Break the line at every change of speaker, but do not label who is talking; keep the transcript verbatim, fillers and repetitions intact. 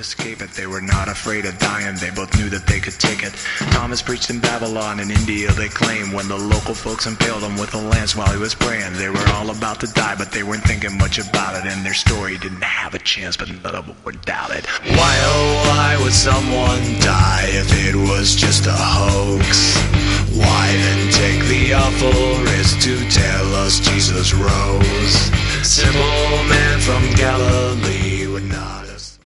escape it. They were not afraid of dying, they both knew that they could take it. Thomas preached in Babylon, in India they claim. When the local folks impaled him with a lance while he was praying. They were all about to die, but they weren't thinking much about it. And their story didn't have a chance, but none of them would doubt it. Why oh why would someone die if it was just a hoax? Why then take the awful risk to tell us Jesus rose? Simple man from Galilee would not